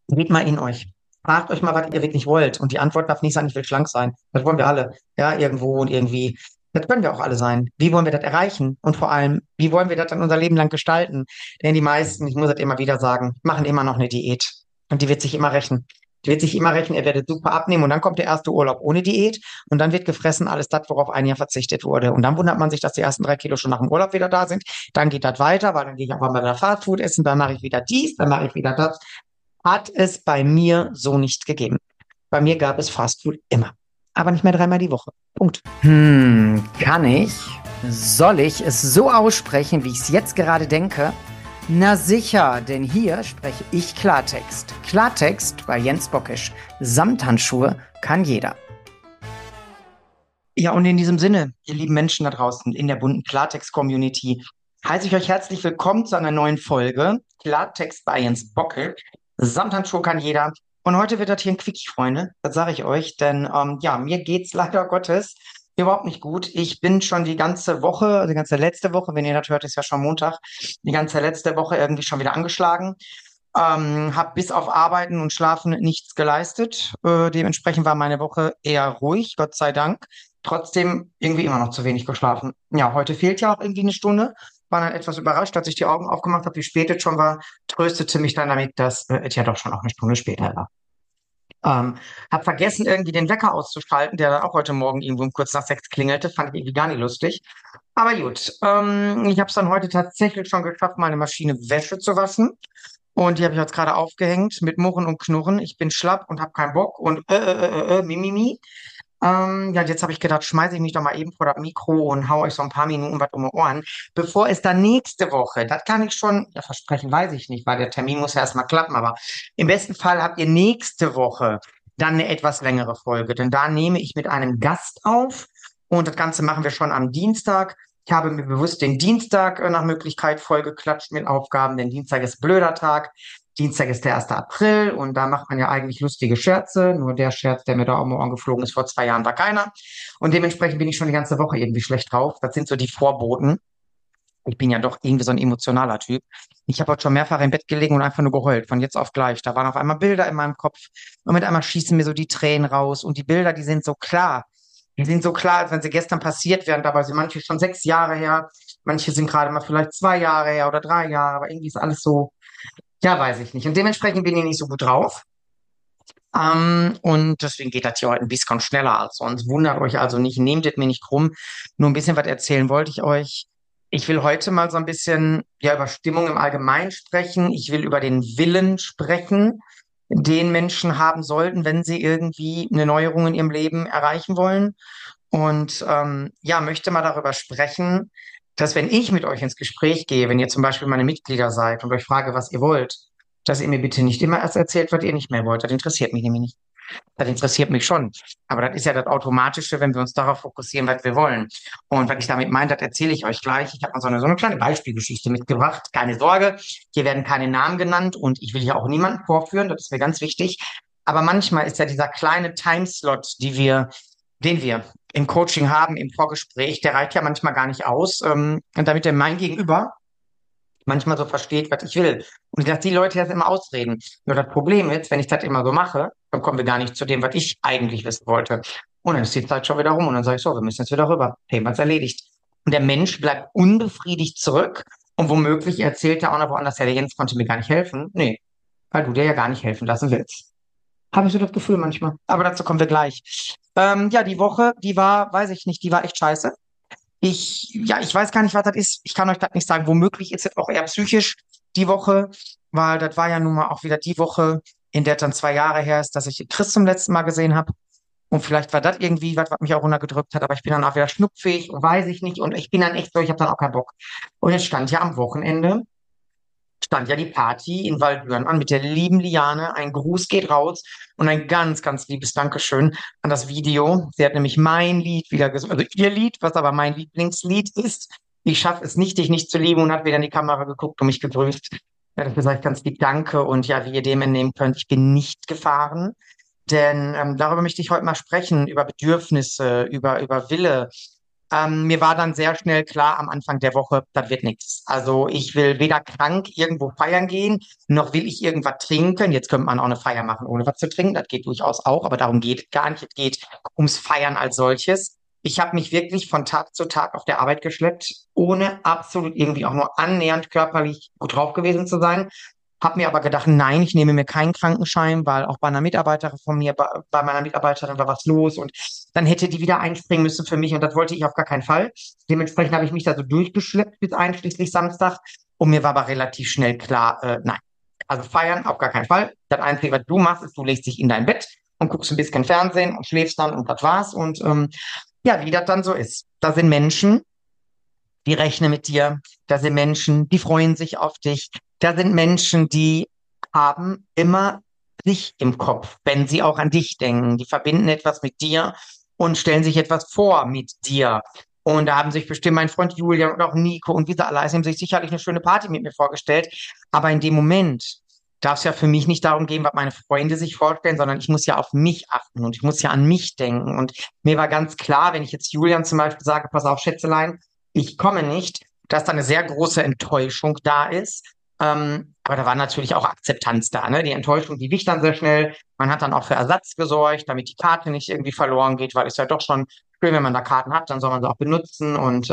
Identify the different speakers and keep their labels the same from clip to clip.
Speaker 1: Geht mal in euch. Fragt euch mal, was ihr wirklich wollt. Und die Antwort darf nicht sein, ich will schlank sein. Das wollen wir alle. Ja, irgendwo und irgendwie. Das können wir auch alle sein. Wie wollen wir das erreichen? Und vor allem, wie wollen wir das dann unser Leben lang gestalten? Denn die meisten, ich muss das immer wieder sagen, machen immer noch eine Diät. Und die wird sich immer rächen. Die wird sich immer rächen, ihr werdet super abnehmen und dann kommt der erste Urlaub ohne Diät und dann wird gefressen alles das, worauf ein Jahr verzichtet wurde. Und dann wundert man sich, dass die ersten 3 Kilo schon nach dem Urlaub wieder da sind. Dann geht das weiter, weil dann gehe ich einfach mal wieder Fastfood essen, dann mache ich wieder dies, dann mache ich wieder das. Hat es bei mir so nicht gegeben. Bei mir gab es Fastfood immer. Aber nicht mehr dreimal die Woche. Punkt.
Speaker 2: Kann ich? Soll ich es so aussprechen, wie ich es jetzt gerade denke? Na sicher, denn hier spreche ich Klartext. Klartext bei Jens Bockisch. Samthandschuhe kann jeder.
Speaker 1: Ja, und in diesem Sinne, ihr lieben Menschen da draußen in der bunten Klartext-Community, heiße ich euch herzlich willkommen zu einer neuen Folge Klartext bei Jens Bocke. Samthandschuh kann jeder. Und heute wird das hier ein Quickie, Freunde. Das sage ich euch, denn ja, mir geht's leider Gottes überhaupt nicht gut. Ich bin schon die ganze Woche, also die ganze letzte Woche, wenn ihr das hört, ist ja schon Montag, die ganze letzte Woche irgendwie schon wieder angeschlagen. Habe bis auf Arbeiten und Schlafen nichts geleistet. Dementsprechend war meine Woche eher ruhig, Gott sei Dank. Trotzdem irgendwie immer noch zu wenig geschlafen. Ja, heute fehlt ja auch irgendwie eine Stunde. War dann etwas überrascht, als ich die Augen aufgemacht habe, wie spät es schon war, tröstete mich dann damit, dass es ja doch schon auch eine Stunde später war. Hab vergessen, irgendwie den Wecker auszuschalten, der dann auch heute Morgen irgendwo um kurz nach 6 klingelte. Fand ich irgendwie gar nicht lustig. Aber gut, ich habe es dann heute tatsächlich schon geschafft, meine Maschine Wäsche zu waschen. Und die habe ich jetzt gerade aufgehängt mit Murren und Knurren. Ich bin schlapp und habe keinen Bock und Mimimi. Ja, jetzt habe ich gedacht, schmeiße ich mich doch mal eben vor das Mikro und hau euch so ein paar Minuten was um die Ohren, bevor es dann nächste Woche, das kann ich schon, ja, versprechen weiß ich nicht, weil der Termin muss ja erstmal klappen, aber im besten Fall habt ihr nächste Woche dann eine etwas längere Folge, denn da nehme ich mit einem Gast auf und das Ganze machen wir schon am Dienstag. Ich habe mir bewusst den Dienstag nach Möglichkeit vollgeklatscht mit Aufgaben, denn Dienstag ist blöder Tag. Dienstag ist der 1. April und da macht man ja eigentlich lustige Scherze. Nur der Scherz, der mir da um die Ohren geflogen ist vor 2 Jahren, war keiner. Und dementsprechend bin ich schon die ganze Woche irgendwie schlecht drauf. Das sind so die Vorboten. Ich bin ja doch irgendwie so ein emotionaler Typ. Ich habe heute schon mehrfach im Bett gelegen und einfach nur geheult, von jetzt auf gleich. Da waren auf einmal Bilder in meinem Kopf und mit einmal schießen mir so die Tränen raus. Und die Bilder, die sind so klar. Die sind so klar, als wenn sie gestern passiert wären. Dabei sind manche schon 6 Jahre her. Manche sind gerade mal vielleicht 2 Jahre her oder 3 Jahre. Aber irgendwie ist alles so, ja, weiß ich nicht. Und dementsprechend bin ich nicht so gut drauf. Und deswegen geht das hier heute ein bisschen schneller als sonst. Wundert euch also nicht, nehmt es mir nicht krumm. Nur ein bisschen was erzählen wollte ich euch. Ich will heute mal so ein bisschen ja über Stimmung im Allgemeinen sprechen. Ich will über den Willen sprechen, den Menschen haben sollten, wenn sie irgendwie eine Neuerung in ihrem Leben erreichen wollen. Und ja, möchte mal darüber sprechen, dass wenn ich mit euch ins Gespräch gehe, wenn ihr zum Beispiel meine Mitglieder seid und euch frage, was ihr wollt, dass ihr mir bitte nicht immer erst erzählt, was ihr nicht mehr wollt. Das interessiert mich nämlich nicht. Das interessiert mich schon. Aber das ist ja das Automatische, wenn wir uns darauf fokussieren, was wir wollen. Und was ich damit meine, das erzähle ich euch gleich. Ich habe mal so eine kleine Beispielgeschichte mitgebracht. Keine Sorge, hier werden keine Namen genannt und ich will hier auch niemanden vorführen. Das ist mir ganz wichtig. Aber manchmal ist ja dieser kleine Timeslot, den wir im Coaching haben, im Vorgespräch, der reicht ja manchmal gar nicht aus. Und damit der mein Gegenüber manchmal so versteht, was ich will. Und ich lasse die Leute jetzt immer ausreden. Nur das Problem ist, wenn ich das immer so mache, dann kommen wir gar nicht zu dem, was ich eigentlich wissen wollte. Und dann ist die Zeit schon wieder rum und dann sage ich so, wir müssen jetzt wieder rüber. Thema ist erledigt. Und der Mensch bleibt unbefriedigt zurück und womöglich erzählt er auch noch woanders, ja, der Jens konnte mir gar nicht helfen. Nee, weil du dir ja gar nicht helfen lassen willst. Habe ich so das Gefühl manchmal. Aber dazu kommen wir gleich. Ja, die Woche, die war, weiß ich nicht, die war echt scheiße. Ja, ich weiß gar nicht, was das ist. Ich kann euch das nicht sagen. Womöglich ist es auch eher psychisch die Woche, weil das war ja nun mal auch wieder die Woche, in der dann 2 Jahre her ist, dass ich Chris zum letzten Mal gesehen habe. Und vielleicht war das irgendwie was mich auch runtergedrückt hat, aber ich bin dann auch wieder schnupfig und weiß ich nicht. Und ich bin dann echt so, ich habe dann auch keinen Bock. Und jetzt stand ja am Wochenende stand ja die Party in Waldbüren an mit der lieben Liane. Ein Gruß geht raus und ein ganz, ganz liebes Dankeschön an das Video. Sie hat nämlich mein Lied wieder gesungen, also ihr Lied, was aber mein Lieblingslied ist. Ich schaffe es nicht, dich nicht zu lieben und hat wieder in die Kamera geguckt und mich gegrüßt. Ja, dafür sage ich ganz lieb Danke und ja, wie ihr dem entnehmen könnt, ich bin nicht gefahren. Denn darüber möchte ich heute mal sprechen, über Bedürfnisse, über Wille. Mir war dann sehr schnell klar am Anfang der Woche, das wird nichts. Also ich will weder krank irgendwo feiern gehen, noch will ich irgendwas trinken. Jetzt könnte man auch eine Feier machen, ohne was zu trinken. Das geht durchaus auch, aber darum geht es gar nicht. Es geht ums Feiern als solches. Ich habe mich wirklich von Tag zu Tag auf der Arbeit geschleppt, ohne absolut irgendwie auch nur annähernd körperlich gut drauf gewesen zu sein. Hab mir aber gedacht, nein, ich nehme mir keinen Krankenschein, weil auch bei einer Mitarbeiterin von mir, bei meiner Mitarbeiterin war was los und dann hätte die wieder einspringen müssen für mich und das wollte ich auf gar keinen Fall. Dementsprechend habe ich mich da so durchgeschleppt bis einschließlich Samstag und mir war aber relativ schnell klar, nein. Also feiern auf gar keinen Fall. Das Einzige, was du machst, ist, du legst dich in dein Bett und guckst ein bisschen Fernsehen und schläfst dann und das war's. Und ja, wie das dann so ist. Da sind Menschen, die rechnen mit dir. Da sind Menschen, die freuen sich auf dich. Da sind Menschen, die haben immer dich im Kopf, wenn sie auch an dich denken. Die verbinden etwas mit dir und stellen sich etwas vor mit dir. Und da haben sich bestimmt mein Freund Julian und auch Nico und wie sie alle heißen, haben sich sicherlich eine schöne Party mit mir vorgestellt. Aber in dem Moment darf es ja für mich nicht darum gehen, was meine Freunde sich vorstellen, sondern ich muss ja auf mich achten und ich muss ja an mich denken. Und mir war ganz klar, wenn ich jetzt Julian zum Beispiel sage, pass auf, Schätzelein, ich komme nicht, dass da eine sehr große Enttäuschung da ist. Aber da war natürlich auch Akzeptanz da, ne? Die Enttäuschung, die wich dann sehr schnell. Man hat dann auch für Ersatz gesorgt, damit die Karte nicht irgendwie verloren geht, weil es ja doch schon schön, wenn man da Karten hat, dann soll man sie auch benutzen. Und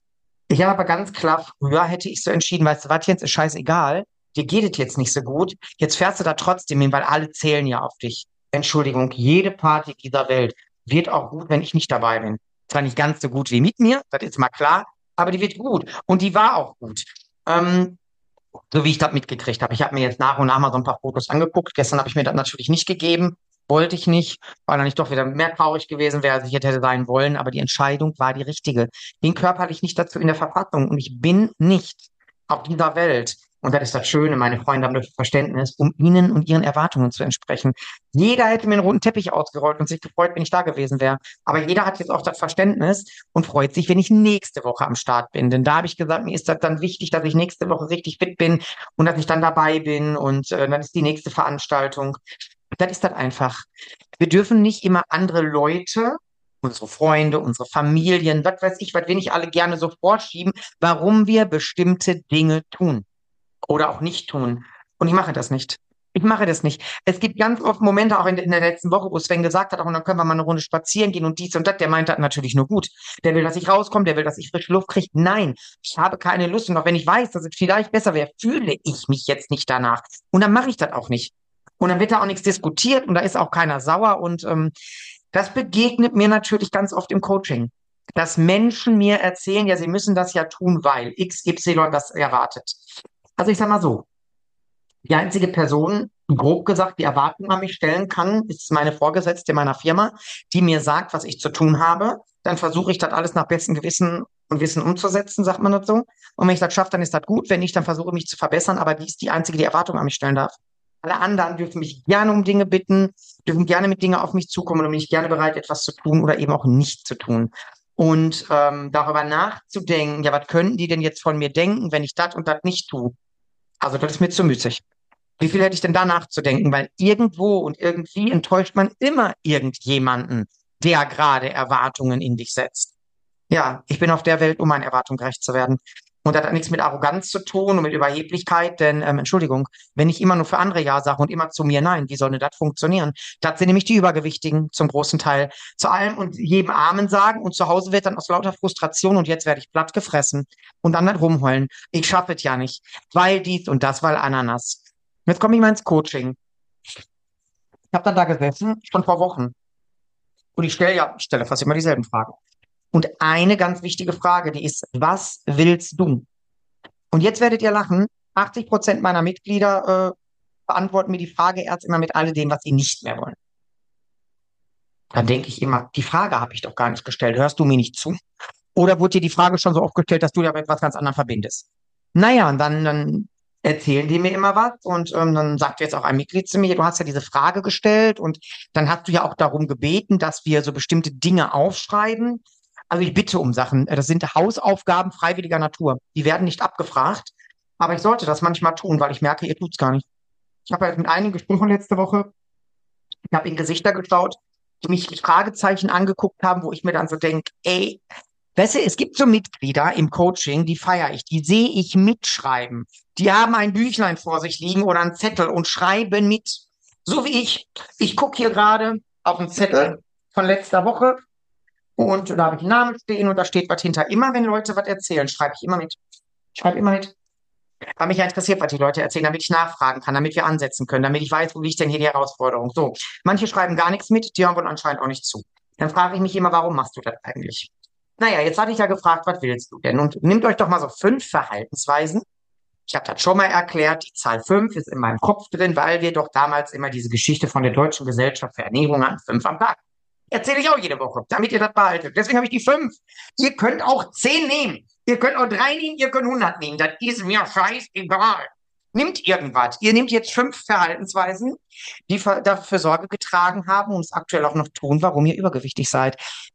Speaker 1: ich habe aber ganz klar, früher hätte ich so entschieden, weißt du was, Jens, ist scheißegal, dir geht es jetzt nicht so gut, jetzt fährst du da trotzdem hin, weil alle zählen ja auf dich. Entschuldigung, jede Party dieser Welt wird auch gut, wenn ich nicht dabei bin. Zwar nicht ganz so gut wie mit mir, das ist mal klar, aber die wird gut. Und die war auch gut. Ähm, so wie ich das mitgekriegt habe. Ich habe mir jetzt nach und nach mal so ein paar Fotos angeguckt. Gestern habe ich mir das natürlich nicht gegeben. Wollte ich nicht, weil dann nicht doch wieder mehr traurig gewesen wäre, als ich hätte sein wollen. Aber die Entscheidung war die richtige. Bin körperlich nicht dazu in der Verfassung und ich bin nicht auf dieser Welt. Und das ist das Schöne, meine Freunde haben das Verständnis, um ihnen und ihren Erwartungen zu entsprechen. Jeder hätte mir einen roten Teppich ausgerollt und sich gefreut, wenn ich da gewesen wäre. Aber jeder hat jetzt auch das Verständnis und freut sich, wenn ich nächste Woche am Start bin. Denn da habe ich gesagt, mir ist das dann wichtig, dass ich nächste Woche richtig fit bin und dass ich dann dabei bin und dann ist die nächste Veranstaltung. Das ist das einfach. Wir dürfen nicht immer andere Leute, unsere Freunde, unsere Familien, was weiß ich, was wir nicht alle gerne so vorschieben, warum wir bestimmte Dinge tun oder auch nicht tun. Und ich mache das nicht. Ich mache das nicht. Es gibt ganz oft Momente, auch in der letzten Woche, wo Sven gesagt hat, auch, und dann können wir mal eine Runde spazieren gehen und dies und das. Der meint das natürlich nur gut. Der will, dass ich rauskomme, der will, dass ich frische Luft kriege. Nein, ich habe keine Lust. Und auch wenn ich weiß, dass es vielleicht besser wäre, fühle ich mich jetzt nicht danach. Und dann mache ich das auch nicht. Und dann wird da auch nichts diskutiert und da ist auch keiner sauer. Und das begegnet mir natürlich ganz oft im Coaching. Dass Menschen mir erzählen, ja, sie müssen das ja tun, weil XY das erwartet. Also ich sag mal so, die einzige Person, grob gesagt, die Erwartungen an mich stellen kann, ist meine Vorgesetzte in meiner Firma, die mir sagt, was ich zu tun habe. Dann versuche ich das alles nach bestem Gewissen und Wissen umzusetzen, sagt man das so. Und wenn ich das schaffe, dann ist das gut. Wenn nicht, dann versuche ich mich zu verbessern. Aber die ist die einzige, die Erwartungen an mich stellen darf. Alle anderen dürfen mich gerne um Dinge bitten, dürfen gerne mit Dingen auf mich zukommen und bin ich gerne bereit, etwas zu tun oder eben auch nicht zu tun. Und darüber nachzudenken, ja, was könnten die denn jetzt von mir denken, wenn ich das und das nicht tue? Also das ist mir zu müßig. Wie viel hätte ich denn da nachzudenken? Weil irgendwo und irgendwie enttäuscht man immer irgendjemanden, der gerade Erwartungen in dich setzt. Ja, ich bin auf der Welt, um meinen Erwartungen gerecht zu werden. Und das hat nichts mit Arroganz zu tun und mit Überheblichkeit, denn, Entschuldigung, wenn ich immer nur für andere Ja sage und immer zu mir Nein, wie soll denn das funktionieren? Das sind nämlich die Übergewichtigen zum großen Teil. Zu allem und jedem Amen sagen und zu Hause wird dann aus lauter Frustration und jetzt werde ich platt gefressen und dann rumheulen. Ich schaffe es ja nicht, weil dies und das, weil Ananas. Jetzt komme ich mal ins Coaching. Ich habe dann da gesessen, schon vor Wochen. Und ich stelle fast immer dieselben Fragen. Und eine ganz wichtige Frage, die ist, was willst du? Und jetzt werdet ihr lachen. 80% meiner Mitglieder beantworten mir die Frage erst immer mit all dem, was sie nicht mehr wollen. Dann denke ich immer, die Frage habe ich doch gar nicht gestellt. Hörst du mir nicht zu? Oder wurde dir die Frage schon so oft gestellt, dass du damit etwas ganz anderem verbindest? Naja, und dann erzählen die mir immer was und dann sagt jetzt auch ein Mitglied zu mir, du hast ja diese Frage gestellt und dann hast du ja auch darum gebeten, dass wir so bestimmte Dinge aufschreiben. Also ich bitte um Sachen. Das sind Hausaufgaben freiwilliger Natur. Die werden nicht abgefragt, aber ich sollte das manchmal tun, weil ich merke, ihr tut's gar nicht. Ich habe halt mit einigen gesprochen letzte Woche. Ich habe in Gesichter geschaut, die mich mit Fragezeichen angeguckt haben, wo ich mir dann so denke, ey, Weißt du, es gibt so Mitglieder im Coaching, die feiere ich, die sehe ich mitschreiben. Die haben ein Büchlein vor sich liegen oder einen Zettel und schreiben mit. So wie ich. Ich gucke hier gerade auf einen Zettel von letzter Woche und da habe ich den Namen stehen und da steht was hinter. Immer wenn Leute was erzählen, schreibe ich immer mit. Ich schreibe immer mit. Weil mich ja interessiert, was die Leute erzählen, damit ich nachfragen kann, damit wir ansetzen können, damit ich weiß, wo liegt denn hier die Herausforderung. So, manche schreiben gar nichts mit, die hören wohl anscheinend auch nicht zu. Dann frage ich mich immer, warum machst du das eigentlich? Naja, jetzt hatte ich ja gefragt, was willst du denn? Und nehmt euch doch mal so 5 Verhaltensweisen. Ich habe das schon mal erklärt, die Zahl 5 ist in meinem Kopf drin, weil wir doch damals immer diese Geschichte von der Deutschen Gesellschaft für Ernährung hatten, 5 am Tag. Erzähle ich auch jede Woche, damit ihr das behaltet. Deswegen habe ich die 5. Ihr könnt auch 10 nehmen. Ihr könnt auch 3 nehmen, ihr könnt 100 nehmen. Das ist mir scheißegal. Nimmt irgendwas. Ihr nehmt jetzt 5 Verhaltensweisen, die dafür Sorge getragen haben und es aktuell auch noch tun, warum ihr übergewichtig seid.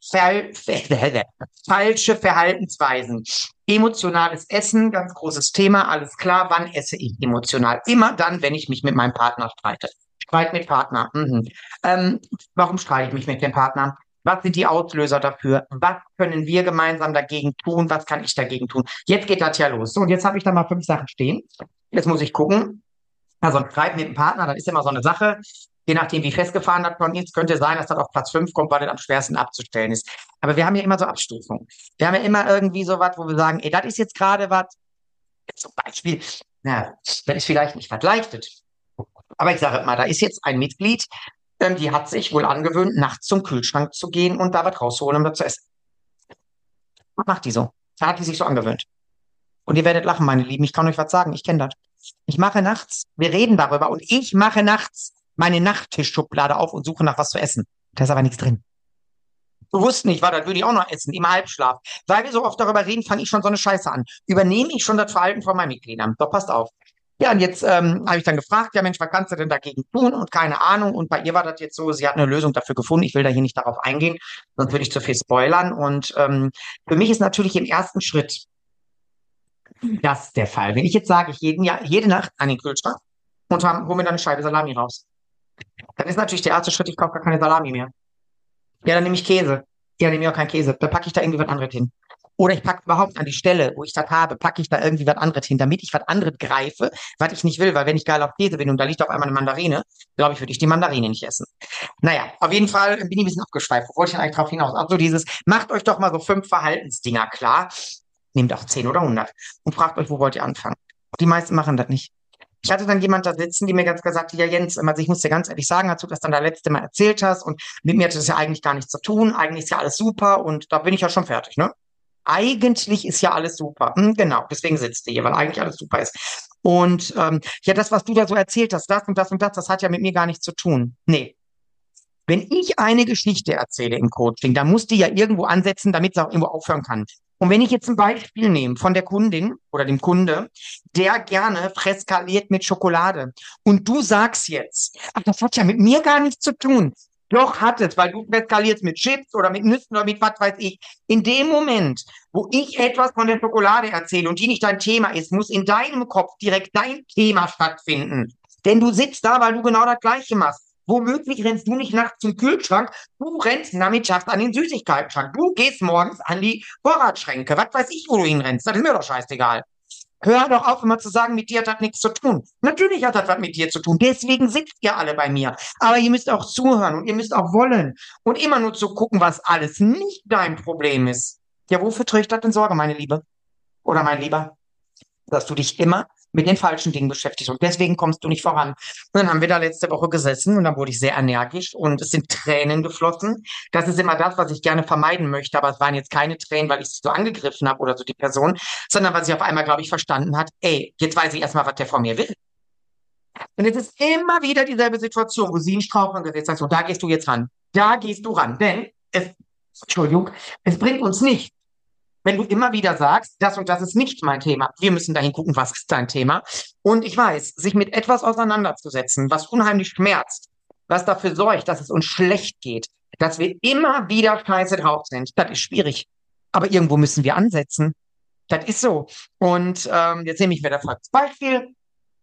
Speaker 1: Falsche Verhaltensweisen. Emotionales Essen, ganz großes Thema, alles klar. Wann esse ich emotional? Immer dann, wenn ich mich mit meinem Partner streite. Streit mit Partner. Mhm. Warum streite ich mich mit dem Partner? Was sind die Auslöser dafür? Was können wir gemeinsam dagegen tun? Was kann ich dagegen tun? Jetzt geht das ja los. So, und jetzt habe ich da mal 5 Sachen stehen. Jetzt muss ich gucken. Also ein Streit mit dem Partner, das ist immer so eine Sache. Je nachdem, wie festgefahren das von ist, könnte sein, dass das auf Platz 5 kommt, weil das am schwersten abzustellen ist. Aber wir haben ja immer so Abstufungen. Wir haben ja immer irgendwie so was, wo wir sagen, ey, das ist jetzt gerade was, zum Beispiel, na, das ist vielleicht nicht vergleichtet. Aber ich sage mal, da ist jetzt ein Mitglied, die hat sich wohl angewöhnt, nachts zum Kühlschrank zu gehen und da was rauszuholen, um das zu essen. Was macht die so? Da hat die sich so angewöhnt. Und ihr werdet lachen, meine Lieben. Ich kann euch was sagen. Ich kenne das. Ich mache nachts, wir reden darüber, und ich mache nachts meine Nachttischschublade auf und suche nach was zu essen. Da ist aber nichts drin. Bewusst nicht, weil das würde ich auch noch essen, im Halbschlaf. Weil wir so oft darüber reden, fange ich schon so eine Scheiße an. Übernehme ich schon das Verhalten von meinen Mitgliedern. Doch, passt auf. Ja, und jetzt habe ich dann gefragt, ja Mensch, was kannst du denn dagegen tun? Und keine Ahnung. Und bei ihr war das jetzt so, sie hat eine Lösung dafür gefunden. Ich will da hier nicht darauf eingehen, sonst würde ich zu viel spoilern. Und für mich ist natürlich im ersten Schritt das der Fall. Wenn ich jetzt sage, ich jede Nacht an den Kühlschrank und hole mir dann eine Scheibe Salami raus, dann ist natürlich der erste Schritt, ich kaufe gar keine Salami mehr. Ja, dann nehme ich Käse. Ja, dann nehme ich auch keinen Käse. Dann packe ich da irgendwie was anderes hin. Oder ich packe überhaupt an die Stelle, wo ich das habe, packe ich da irgendwie was anderes hin, damit ich was anderes greife, was ich nicht will, weil wenn ich geil auf Käse bin und da liegt auf einmal eine Mandarine, glaube ich, würde ich die Mandarine nicht essen. Naja, auf jeden Fall bin ich ein bisschen abgeschweift. Wo wollte ich denn eigentlich drauf hinaus? Also dieses, macht euch doch mal so 5 Verhaltensdinger klar. Nehmt auch 10 oder 100 und fragt euch, wo wollt ihr anfangen? Die meisten machen das nicht. Ich hatte dann jemand da sitzen, die mir ganz gesagt hat, ja Jens, also ich muss dir ganz ehrlich sagen, als du das dann das letzte Mal erzählt hast und mit mir hat das ja eigentlich gar nichts zu tun, eigentlich ist ja alles super und da bin ich ja schon fertig, ne? Eigentlich ist ja alles super. Genau, deswegen sitzt ihr hier, weil eigentlich alles super ist. Und ja, das, was du da so erzählt hast, das und das und das, das hat ja mit mir gar nichts zu tun. Nee. Wenn ich eine Geschichte erzähle im Coaching, dann muss die ja irgendwo ansetzen, damit sie auch irgendwo aufhören kann. Und wenn ich jetzt ein Beispiel nehme von der Kundin oder dem Kunde, der gerne freskaliert mit Schokolade und du sagst jetzt, ach, das hat ja mit mir gar nichts zu tun. Doch hat es, weil du freskalierst mit Chips oder mit Nüssen oder mit was weiß ich. In dem Moment, wo ich etwas von der Schokolade erzähle und die nicht dein Thema ist, muss in deinem Kopf direkt dein Thema stattfinden. Denn du sitzt da, weil du genau das Gleiche machst. Womöglich rennst du nicht nachts zum Kühlschrank, du rennst nachmittags an den Süßigkeitenschrank. Du gehst morgens an die Vorratsschränke. Was weiß ich, wo du hinrennst. Das ist mir doch scheißegal. Hör doch auf, immer zu sagen, mit dir hat das nichts zu tun. Natürlich hat das was mit dir zu tun. Deswegen sitzt ihr alle bei mir. Aber ihr müsst auch zuhören und ihr müsst auch wollen. Und immer nur zu gucken, was alles nicht dein Problem ist. Ja, wofür trägt das denn Sorge, meine Liebe? Oder mein Lieber? Dass du dich immer mit den falschen Dingen beschäftigst und deswegen kommst du nicht voran. Und dann haben wir da letzte Woche gesessen und dann wurde ich sehr energisch und es sind Tränen geflossen. Das ist immer das, was ich gerne vermeiden möchte, aber es waren jetzt keine Tränen, weil ich sie so angegriffen habe oder so die Person, sondern weil sie auf einmal, glaube ich, verstanden hat, ey, jetzt weiß ich erstmal, was der von mir will. Und es ist immer wieder dieselbe Situation, wo sie einen Straucheln gesetzt hat, so, da gehst du jetzt ran. Da gehst du ran, denn Entschuldigung, es bringt uns nicht, wenn du immer wieder sagst, das und das ist nicht mein Thema. Wir müssen dahin gucken, was ist dein Thema. Und ich weiß, sich mit etwas auseinanderzusetzen, was unheimlich schmerzt, was dafür sorgt, dass es uns schlecht geht, dass wir immer wieder scheiße drauf sind, das ist schwierig. Aber irgendwo müssen wir ansetzen. Das ist so. Und jetzt nehme ich mir das als Beispiel.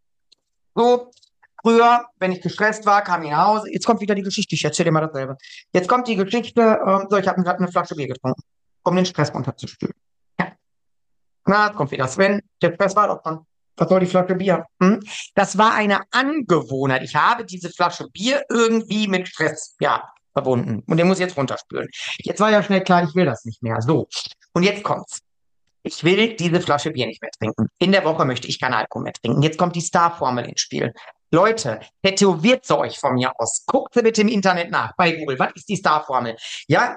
Speaker 1: So, früher, wenn ich gestresst war, kam ich nach Hause. Jetzt kommt wieder die Geschichte. Ich erzähle dir mal dasselbe. Jetzt kommt die Geschichte. So, ich habe gerade eine Flasche Bier getrunken. um den Stress runterzuspülen. Ja. Na, jetzt kommt wieder Sven. Der Stress war doch schon. Was soll die Flasche Bier? Hm? Das war eine Angewohnheit. Ich habe diese Flasche Bier irgendwie mit Stress, ja, verbunden. Und den muss ich jetzt runterspülen. Jetzt war ja schnell klar, ich will das nicht mehr. So. Und jetzt kommt's. Ich will diese Flasche Bier nicht mehr trinken. In der Woche möchte ich keinen Alkohol mehr trinken. Jetzt kommt die Star-Formel ins Spiel. Leute, tätowiert sie euch von mir aus. Guckt sie bitte im Internet nach, bei Google. Was ist die Star-Formel? Ja,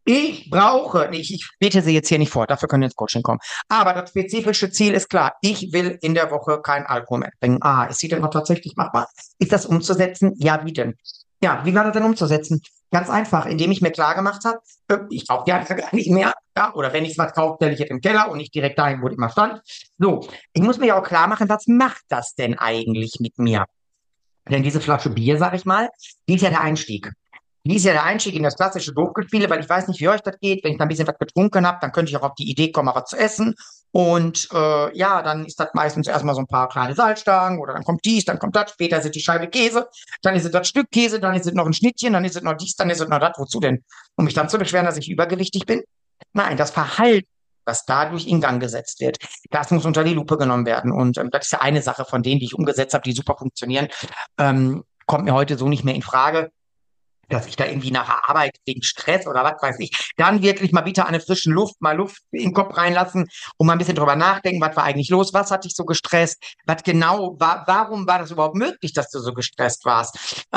Speaker 1: ich bete sie jetzt hier nicht vor, dafür können wir ins Coaching kommen. Aber das spezifische Ziel ist klar. Ich will in der Woche keinen Alkohol mehr trinken. Ah, ist sie denn noch tatsächlich machbar? Ist das umzusetzen? Ja, wie denn? Ja, wie war das denn umzusetzen? Ganz einfach, indem ich mir klar gemacht habe, ich kaufe die einfach gar nicht mehr. Ja, oder wenn ich was kaufe, stelle ich es im Keller und nicht direkt dahin, wo es immer stand. So, ich muss mir ja auch klar machen, was macht das denn eigentlich mit mir? Denn diese Flasche Bier, sag ich mal, die ist ja der Einstieg. Die ist ja der Einstieg in das klassische Doofgespiele, weil ich weiß nicht, wie euch das geht. Wenn ich da ein bisschen was getrunken habe, dann könnte ich auch auf die Idee kommen, mal was zu essen. Und ja, dann ist das meistens erstmal so ein paar kleine Salzstangen oder dann kommt dies, dann kommt das, später ist es die Scheibe Käse, dann ist es das Stück Käse, dann ist es noch ein Schnittchen, dann ist es noch dies, dann ist es noch das. Wozu denn? Um mich dann zu beschweren, dass ich übergewichtig bin? Nein, das Verhalten, was dadurch in Gang gesetzt wird, das muss unter die Lupe genommen werden. Und das ist ja eine Sache von denen, die ich umgesetzt habe, die super funktionieren. Kommt mir heute so nicht mehr in Frage, dass ich da irgendwie nach der Arbeit wegen Stress oder was weiß ich, dann wirklich mal wieder an der frischen Luft, mal Luft in den Kopf reinlassen und mal ein bisschen drüber nachdenken, was war eigentlich los, was hat dich so gestresst, was genau war, warum war das überhaupt möglich, dass du so gestresst warst?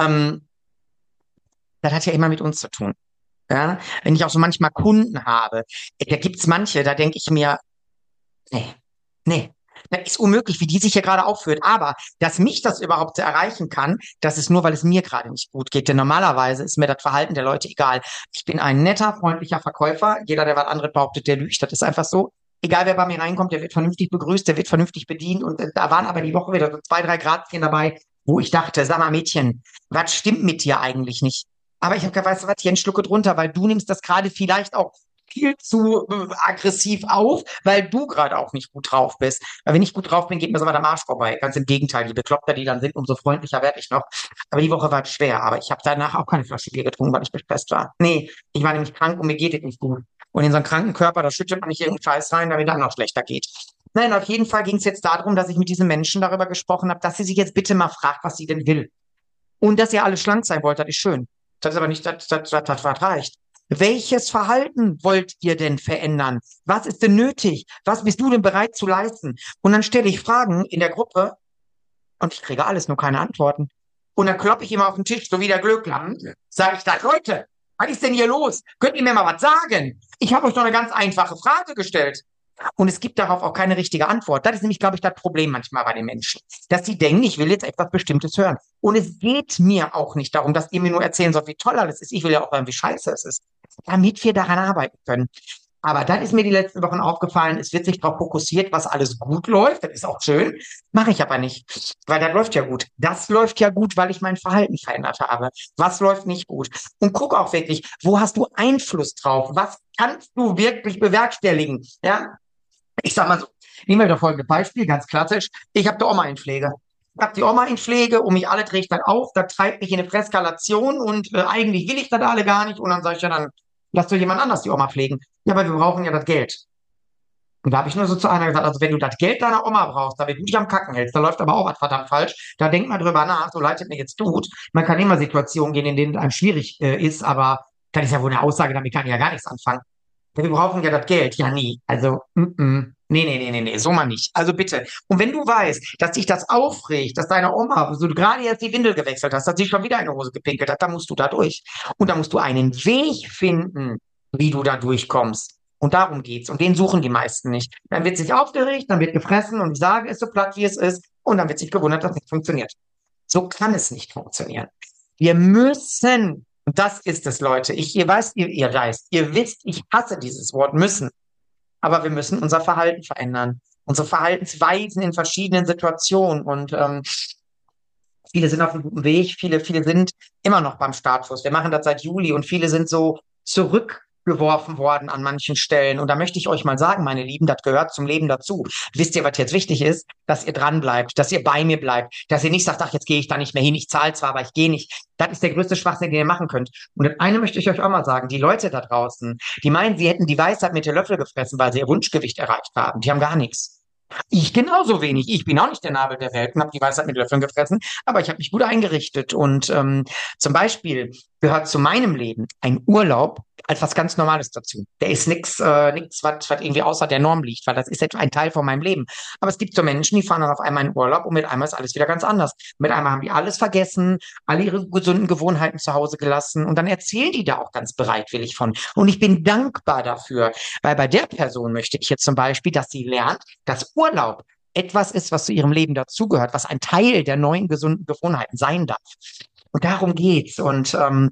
Speaker 1: Das hat ja immer mit uns zu tun. Ja? Wenn ich auch so manchmal Kunden habe, da gibt's manche, da denke ich mir, nee, nee. Das ist unmöglich, wie die sich hier gerade aufführt. Aber dass mich das überhaupt erreichen kann, das ist nur, weil es mir gerade nicht gut geht. Denn normalerweise ist mir das Verhalten der Leute egal. Ich bin ein netter, freundlicher Verkäufer. Jeder, der was anderes behauptet, der lügt. Das ist einfach so. Egal, wer bei mir reinkommt, der wird vernünftig begrüßt, der wird vernünftig bedient. Und da waren aber die Woche wieder so 2, 3 Gradchen dabei, wo ich dachte, sag mal, Mädchen, was stimmt mit dir eigentlich nicht? Aber ich habe gesagt, weißt du was, hier ein Schlucke drunter, weil du nimmst das gerade vielleicht auch viel zu aggressiv auf, weil du gerade auch nicht gut drauf bist. Weil wenn ich gut drauf bin, geht mir so mal der Marsch vorbei. Ganz im Gegenteil, je bekloppter die dann sind, umso freundlicher werde ich noch. Aber die Woche war schwer. Aber ich habe danach auch keine Flasche Bier getrunken, weil ich gestresst war. Nee, ich war nämlich krank und mir geht es nicht gut. Und in so einen kranken Körper, da schüttet man nicht irgendeinen Scheiß rein, damit dann noch schlechter geht. Nein, auf jeden Fall ging es jetzt darum, dass ich mit diesen Menschen darüber gesprochen habe, dass sie sich jetzt bitte mal fragt, was sie denn will. Und dass ihr alle schlank sein wollt, das ist schön. Das ist aber nicht, das reicht. Welches Verhalten wollt ihr denn verändern? Was ist denn nötig? Was bist du denn bereit zu leisten? Und dann stelle ich Fragen in der Gruppe und ich kriege alles, nur keine Antworten. Und dann kloppe ich immer auf den Tisch, so wie der Glöckler. Sage ich da, Leute, was ist denn hier los? Könnt ihr mir mal was sagen? Ich habe euch doch eine ganz einfache Frage gestellt. Und es gibt darauf auch keine richtige Antwort. Das ist nämlich, glaube ich, das Problem manchmal bei den Menschen, dass sie denken, ich will jetzt etwas Bestimmtes hören. Und es geht mir auch nicht darum, dass ihr mir nur erzählen sollt, wie toll alles ist. Ich will ja auch hören, wie scheiße es ist, damit wir daran arbeiten können. Aber dann ist mir die letzten Wochen aufgefallen, es wird sich darauf fokussiert, was alles gut läuft. Das ist auch schön. Mache ich aber nicht, weil das läuft ja gut. Das läuft ja gut, weil ich mein Verhalten verändert habe. Was läuft nicht gut? Und guck auch wirklich, wo hast du Einfluss drauf? Was kannst du wirklich bewerkstelligen? Ja, ich sag mal so, nehmen wir wieder folgende Beispiel, ganz klassisch. Ich habe die Oma in Pflege. Ich habe die Oma in Pflege und mich alle trägt dann auf, das treibt mich in eine Freskalation und eigentlich will ich das alle gar nicht. Und dann sage ich ja, dann lass doch jemand anders die Oma pflegen. Ja, aber wir brauchen ja das Geld. Und da habe ich nur so zu einer gesagt, also wenn du das Geld deiner Oma brauchst, damit du dich am Kacken hältst, da läuft aber auch was verdammt falsch. Da denk mal drüber nach, so leid es mir jetzt tut. Man kann immer Situationen gehen, in denen es einem schwierig ist, aber das ist ja wohl eine Aussage, damit kann ich ja gar nichts anfangen. Ja, wir brauchen ja das Geld. Ja, nie. Also, nee, so mal nicht. Also bitte. Und wenn du weißt, dass dich das aufregt, dass deine Oma, so du gerade jetzt die Windel gewechselt hast, dass sie schon wieder in die Hose gepinkelt hat, dann musst du da durch. Und da musst du einen Weg finden, wie du da durchkommst. Und darum geht's. Und den suchen die meisten nicht. Dann wird sich aufgeregt, dann wird gefressen und ich sage es so platt, wie es ist. Und dann wird sich gewundert, dass nichts funktioniert. So kann es nicht funktionieren. Wir müssen, und das ist es, Leute, ihr wisst, ich hasse dieses Wort müssen, aber wir müssen unser Verhalten verändern, unsere Verhaltensweisen in verschiedenen Situationen und viele sind auf einem guten Weg, viele sind immer noch beim Startschuss. Wir machen das seit Juli und viele sind so zurückgerudert geworfen worden an manchen Stellen. Und da möchte ich euch mal sagen, meine Lieben, das gehört zum Leben dazu. Wisst ihr, was jetzt wichtig ist? Dass ihr dran bleibt, dass ihr bei mir bleibt, dass ihr nicht sagt, ach, jetzt gehe ich da nicht mehr hin, ich zahle zwar, aber ich gehe nicht. Das ist der größte Schwachsinn, den ihr machen könnt. Und das eine möchte ich euch auch mal sagen, die Leute da draußen, die meinen, sie hätten die Weisheit mit dem Löffel gefressen, weil sie ihr Wunschgewicht erreicht haben. Die haben gar nichts. Ich genauso wenig. Ich bin auch nicht der Nabel der Welt und habe die Weisheit mit Löffeln gefressen, aber ich habe mich gut eingerichtet. Und zum Beispiel gehört zu meinem Leben ein Urlaub als was ganz Normales dazu. Der ist nix, was irgendwie außer der Norm liegt, weil das ist jetzt ein Teil von meinem Leben. Aber es gibt so Menschen, die fahren dann auf einmal in Urlaub und mit einmal ist alles wieder ganz anders. Mit einmal haben die alles vergessen, alle ihre gesunden Gewohnheiten zu Hause gelassen und dann erzählen die da auch ganz bereitwillig von. Und ich bin dankbar dafür, weil bei der Person möchte ich jetzt zum Beispiel, dass sie lernt, dass Urlaub etwas ist, was zu ihrem Leben dazugehört, was ein Teil der neuen gesunden Gewohnheiten sein darf. Und darum geht's. Und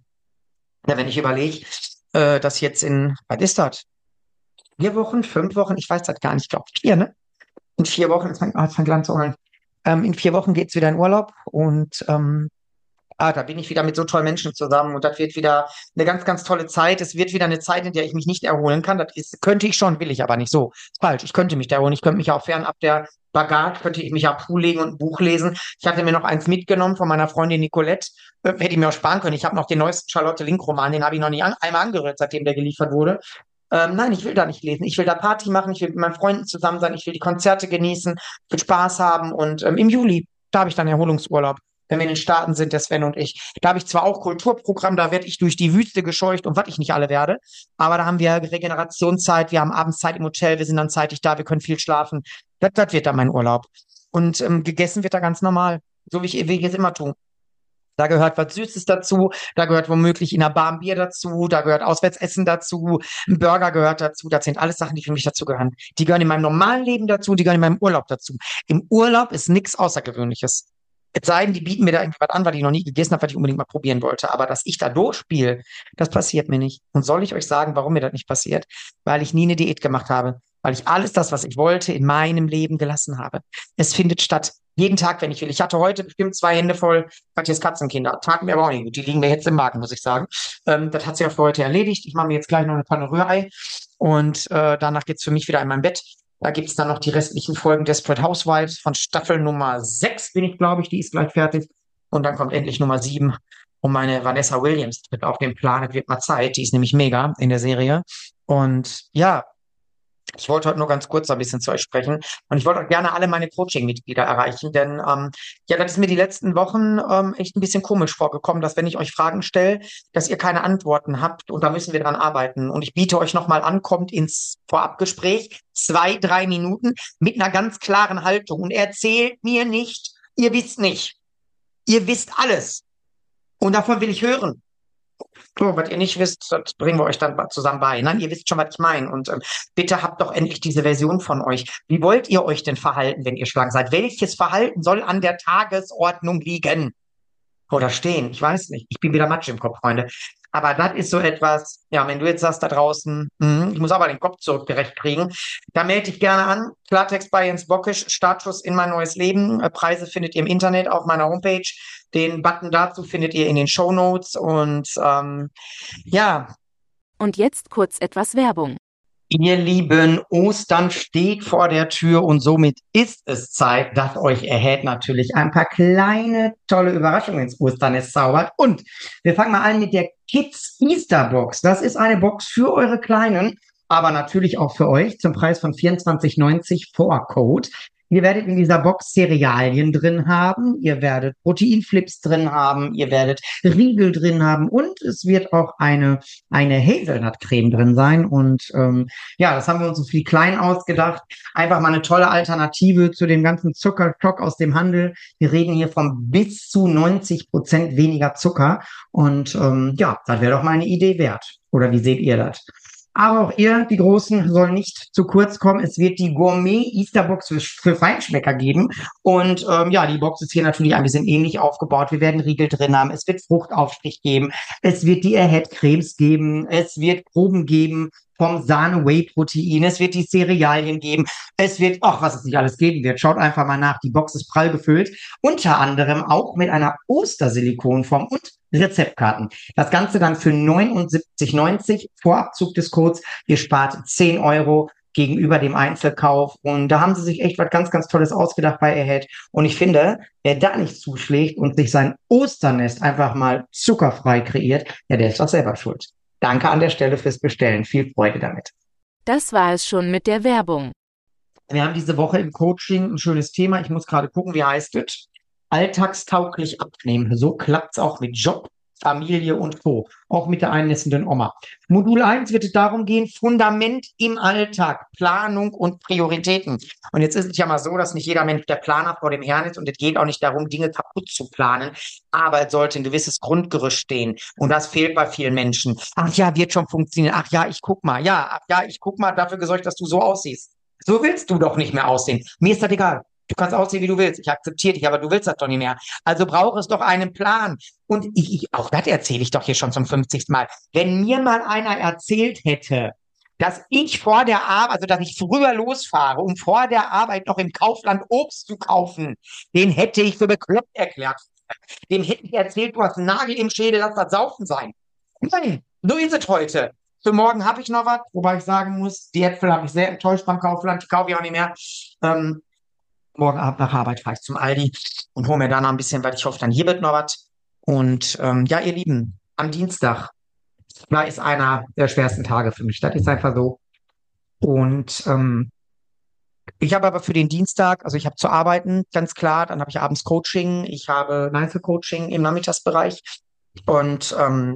Speaker 1: ja, wenn ich überlege, dass jetzt was ist das? 4 Wochen, 5 Wochen, ich weiß das gar nicht, ich glaube 4, ne? In 4 Wochen, jetzt fängt an zu heulen. In 4 Wochen geht's wieder in Urlaub und da bin ich wieder mit so tollen Menschen zusammen und das wird wieder eine ganz, ganz tolle Zeit. Es wird wieder eine Zeit, in der ich mich nicht erholen kann. Könnte ich schon, will ich aber nicht so. Ist falsch. Ich könnte mich da erholen. Ich könnte mich auch fernab der Bagage, könnte ich mich am Pool legen und ein Buch lesen. Ich hatte mir noch eins mitgenommen von meiner Freundin Nicolette. Hätte ich mir auch sparen können. Ich habe noch den neuesten Charlotte Link-Roman, den habe ich noch nie einmal angerührt, seitdem der geliefert wurde. Nein, ich will da nicht lesen. Ich will da Party machen. Ich will mit meinen Freunden zusammen sein. Ich will die Konzerte genießen. Ich will Spaß haben. Und im Juli, da habe ich dann Erholungsurlaub, wenn wir in den Staaten sind, der Sven und ich. Da habe ich zwar auch Kulturprogramm, da werde ich durch die Wüste gescheucht und was ich nicht alle werde, aber da haben wir Regenerationszeit, wir haben Abendszeit im Hotel, wir sind dann zeitig da, wir können viel schlafen. Das wird dann mein Urlaub. Und gegessen wird da ganz normal, so wie ich es immer tue. Da gehört was Süßes dazu, da gehört womöglich in der Bar ein Bier dazu, da gehört Auswärtsessen dazu, ein Burger gehört dazu. Das sind alles Sachen, die für mich dazu gehören. Die gehören in meinem normalen Leben dazu, die gehören in meinem Urlaub dazu. Im Urlaub ist nichts Außergewöhnliches. Es sei denn, die bieten mir da irgendwas an, was ich noch nie gegessen habe, was ich unbedingt mal probieren wollte. Aber dass ich da durchspiele, das passiert mir nicht. Und soll ich euch sagen, warum mir das nicht passiert? Weil ich nie eine Diät gemacht habe. Weil ich alles das, was ich wollte, in meinem Leben gelassen habe. Es findet statt. Jeden Tag, wenn ich will. Ich hatte heute bestimmt 2 Hände voll Katjes Katzenkinder. Taten mir aber auch nicht gut. Die liegen mir jetzt im Magen, muss ich sagen. Das hat sie ja für heute erledigt. Ich mache mir jetzt gleich noch eine Pfanne Rührei. Und danach geht's für mich wieder in mein Bett. Da gibt's dann noch die restlichen Folgen Desperate Housewives von Staffel Nummer 6 bin ich, glaube ich. Die ist gleich fertig. Und dann kommt endlich Nummer 7. Und meine Vanessa Williams tritt auf den Plan. Es wird mal Zeit. Die ist nämlich mega in der Serie. Und ja, ich wollte heute nur ganz kurz ein bisschen zu euch sprechen. Und ich wollte auch gerne alle meine Coaching-Mitglieder erreichen, denn ja, das ist mir die letzten Wochen echt ein bisschen komisch vorgekommen, dass wenn ich euch Fragen stelle, dass ihr keine Antworten habt und da müssen wir dran arbeiten. Und ich biete euch nochmal an, kommt ins Vorabgespräch, 2, 3 Minuten mit einer ganz klaren Haltung und erzählt mir nicht, ihr wisst nicht. Ihr wisst alles. Und davon will ich hören. So, was ihr nicht wisst, das bringen wir euch dann zusammen bei. Nein, ihr wisst schon, was ich meine. Und bitte habt doch endlich diese Version von euch. Wie wollt ihr euch denn verhalten, wenn ihr schlank seid? Welches Verhalten soll an der Tagesordnung liegen? Oder stehen? Ich weiß nicht. Ich bin wieder Matsch im Kopf, Freunde. Aber das ist so etwas, ja, wenn du jetzt sagst da draußen, ich muss aber den Kopf zurückgerecht kriegen, da melde dich gerne an. Klartext bei Jens Bockisch, Startschuss in mein neues Leben. Preise findet ihr im Internet auf meiner Homepage. Den Button dazu findet ihr in den Shownotes und ja.
Speaker 3: Und jetzt kurz etwas Werbung.
Speaker 1: Ihr Lieben, Ostern steht vor der Tür und somit ist es Zeit, dass euch erhält natürlich ein paar kleine, tolle Überraschungen ins Osternest zaubert. Und wir fangen mal an mit der Kids Easter Box. Das ist eine Box für eure Kleinen, aber natürlich auch für euch zum Preis von 24,90 vor Code. Ihr werdet in dieser Box Cerealien drin haben, ihr werdet Proteinflips drin haben, ihr werdet Riegel drin haben und es wird auch eine Hazelnutcreme drin sein. Und ja, das haben wir uns so viel klein ausgedacht. Einfach mal eine tolle Alternative zu dem ganzen Zuckerschock aus dem Handel. Wir reden hier von bis zu 90% weniger Zucker. Und ja, das wäre doch mal eine Idee wert. Oder wie seht ihr das? Aber auch ihr, die Großen, sollen nicht zu kurz kommen. Es wird die Gourmet-Easter-Box für Feinschmecker geben. Und ja, die Box ist hier natürlich ein bisschen ähnlich aufgebaut. Wir werden Riegel drin haben. Es wird Fruchtaufstrich geben. Es wird die Ahead-Cremes geben. Es wird Proben geben vom Sahne-Whey-Protein, es wird die Cerealien geben, es wird, ach, was es nicht alles geben wird. Schaut einfach mal nach, die Box ist prall gefüllt. Unter anderem auch mit einer Ostersilikonform und Rezeptkarten. Das Ganze dann für 79,90 vor Abzug des Codes. Ihr spart 10 Euro gegenüber dem Einzelkauf. Und da haben sie sich echt was ganz, ganz Tolles ausgedacht bei Ahead. Und ich finde, wer da nicht zuschlägt und sich sein Osternest einfach mal zuckerfrei kreiert, ja, der ist doch selber schuld. Danke an der Stelle fürs Bestellen. Viel Freude damit.
Speaker 3: Das war es schon mit der Werbung.
Speaker 1: Wir haben diese Woche im Coaching ein schönes Thema. Ich muss gerade gucken, wie heißt es? Alltagstauglich abnehmen. So klappt's auch mit Job, Familie und Co. Auch mit der einnässenden Oma. Modul 1 wird es darum gehen, Fundament im Alltag, Planung und Prioritäten. Und jetzt ist es ja mal so, dass nicht jeder Mensch der Planer vor dem Herrn ist und es geht auch nicht darum, Dinge kaputt zu planen, aber es sollte ein gewisses Grundgerüst stehen. Und das fehlt bei vielen Menschen. Ach ja, wird schon funktionieren. Ach ja, ich guck mal. Ja, ach ja, ich guck mal, dafür gesorgt, dass du so aussiehst. So willst du doch nicht mehr aussehen. Mir ist das egal. Du kannst aussehen, wie du willst. Ich akzeptiere dich, aber du willst das doch nicht mehr. Also braucht es doch einen Plan. Und auch das erzähle ich doch hier schon zum 50. Mal. Wenn mir mal einer erzählt hätte, dass ich vor der Arbeit, also dass ich früher losfahre, um vor der Arbeit noch im Kaufland Obst zu kaufen, den hätte ich für bekloppt erklärt. Dem hätte ich erzählt, du hast einen Nagel im Schädel, lass das saufen sein. Nein, so ist es heute. Für morgen habe ich noch was, wobei ich sagen muss, die Äpfel habe ich sehr enttäuscht beim Kaufland, die kaufe ich auch nicht mehr. Morgen Abend nach Arbeit fahre ich zum Aldi und hole mir da noch ein bisschen, weil ich hoffe, dann hier wird noch was. Und ja, ihr Lieben, am Dienstag, da ist einer der schwersten Tage für mich. Das ist einfach so. Und ich habe aber für den Dienstag, also ich habe zu arbeiten, ganz klar, dann habe ich abends Coaching, ich habe Einzelcoaching im Nachmittagsbereich und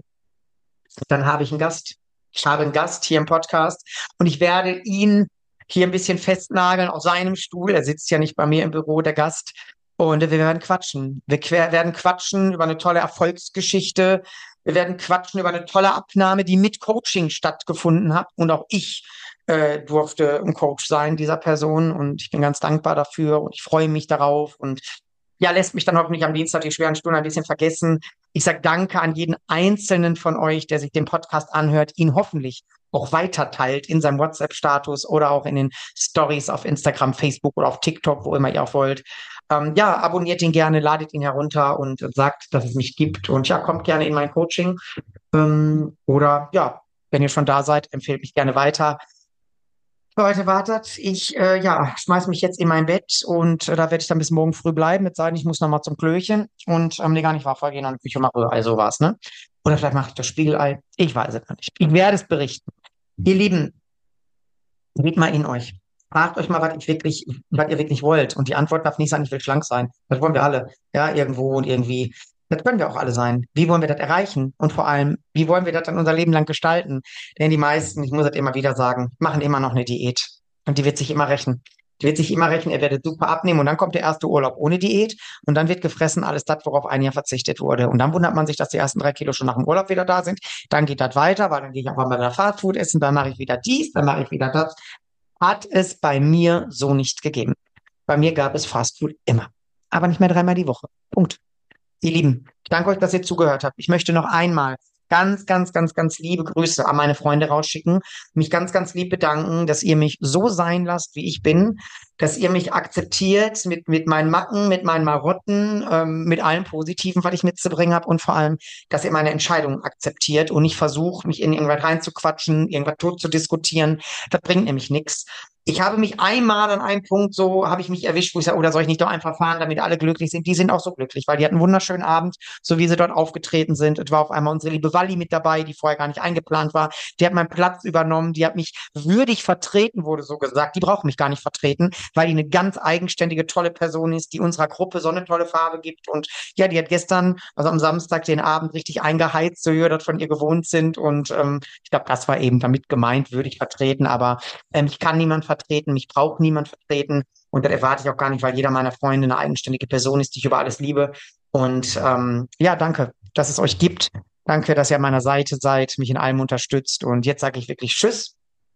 Speaker 1: dann habe ich einen Gast. Ich habe einen Gast hier im Podcast und ich werde ihn hier ein bisschen festnageln auf seinem Stuhl. Er sitzt ja nicht bei mir im Büro, der Gast. Und wir werden quatschen. Werden quatschen über eine tolle Erfolgsgeschichte. Wir werden quatschen über eine tolle Abnahme, die mit Coaching stattgefunden hat. Und auch ich durfte ein Coach sein dieser Person. Und ich bin ganz dankbar dafür und ich freue mich darauf. Und ja, lässt mich dann hoffentlich am Dienstag die schweren Stunden ein bisschen vergessen. Ich sage danke an jeden Einzelnen von euch, der sich den Podcast anhört, ihn hoffentlich auch weiter teilt in seinem WhatsApp-Status oder auch in den Stories auf Instagram, Facebook oder auf TikTok, wo immer ihr auch wollt. Ja, abonniert ihn gerne, ladet ihn herunter und sagt, dass es mich gibt. Und ja, kommt gerne in mein Coaching. Oder ja, wenn ihr schon da seid, empfehlt mich gerne weiter. Leute, wartet, ich ja, schmeiß mich jetzt in mein Bett und da werde ich dann bis morgen früh bleiben, mit sein, ich muss noch mal zum Klöchen und nee, gar nicht wahr, vorgehen und Küche mache Rührei, sowas, ne? Oder vielleicht mache ich das Spiegelei, ich weiß es noch nicht. Ich werde es berichten. Ihr Lieben, geht mal in euch. Fragt euch mal, was ihr wirklich wollt. Und die Antwort darf nicht sein, ich will schlank sein. Das wollen wir alle. Ja, irgendwo und irgendwie. Das können wir auch alle sein. Wie wollen wir das erreichen? Und vor allem, wie wollen wir das dann unser Leben lang gestalten? Denn die meisten, ich muss das immer wieder sagen, machen immer noch eine Diät. Und die wird sich immer rächen. Die wird sich immer rächen, ihr werdet super abnehmen und dann kommt der erste Urlaub ohne Diät und dann wird gefressen alles das, worauf ein Jahr verzichtet wurde. Und dann wundert man sich, dass die ersten 3 Kilo schon nach dem Urlaub wieder da sind. Dann geht das weiter, weil dann gehe ich einfach mal wieder Fastfood essen, dann mache ich wieder dies, dann mache ich wieder das. Hat es bei mir so nicht gegeben. Bei mir gab es Fastfood immer. Aber nicht mehr 3-mal die Woche. Punkt. Ihr Lieben, ich danke euch, dass ihr zugehört habt. Ich möchte noch einmal ganz, ganz, ganz, ganz liebe Grüße an meine Freunde rausschicken. Mich ganz, ganz lieb bedanken, dass ihr mich so sein lasst, wie ich bin, dass ihr mich akzeptiert mit meinen Macken, mit meinen Marotten, mit allem Positiven, was ich mitzubringen habe und vor allem, dass ihr meine Entscheidungen akzeptiert und nicht versucht, mich in irgendwas reinzuquatschen, irgendwas tot zu diskutieren. Das bringt nämlich nichts. Ich habe mich einmal an einem Punkt so, habe ich mich erwischt, wo ich sage, oder soll ich nicht doch einfach fahren, damit alle glücklich sind? Die sind auch so glücklich, weil die hatten einen wunderschönen Abend, so wie sie dort aufgetreten sind. Es war auf einmal unsere liebe Walli mit dabei, die vorher gar nicht eingeplant war. Die hat meinen Platz übernommen, die hat mich würdig vertreten, wurde so gesagt. Die braucht mich gar nicht vertreten, weil die eine ganz eigenständige, tolle Person ist, die unserer Gruppe so eine tolle Farbe gibt. Und ja, die hat gestern, also am Samstag, den Abend richtig eingeheizt, so wie wir das von ihr gewohnt sind. Und ich glaube, das war eben damit gemeint, würdig vertreten. Aber ich kann niemand vertreten, mich braucht niemand vertreten und das erwarte ich auch gar nicht, weil jeder meiner Freunde eine eigenständige Person ist, die ich über alles liebe. Und ja, danke, dass es euch gibt. Danke, dass ihr an meiner Seite seid, mich in allem unterstützt. Und jetzt sage ich wirklich Tschüss.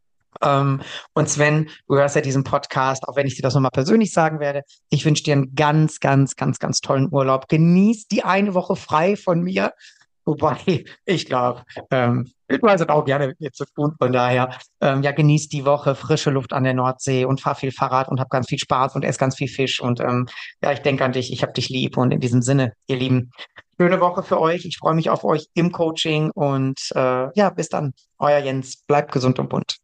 Speaker 1: Und Sven, du hörst ja diesen Podcast, auch wenn ich dir das nochmal persönlich sagen werde. Ich wünsche dir einen ganz, ganz, ganz, ganz tollen Urlaub. Genieß die eine Woche frei von mir. Wobei, ich glaube, wir sind auch gerne mit mir zu tun. Von daher, ja, genießt die Woche, frische Luft an der Nordsee und fahr viel Fahrrad und hab ganz viel Spaß und ess ganz viel Fisch. Und ja, ich denke an dich, ich hab dich lieb. Und in diesem Sinne, ihr Lieben, schöne Woche für euch. Ich freue mich auf euch im Coaching und ja, bis dann. Euer Jens, bleibt gesund und bunt.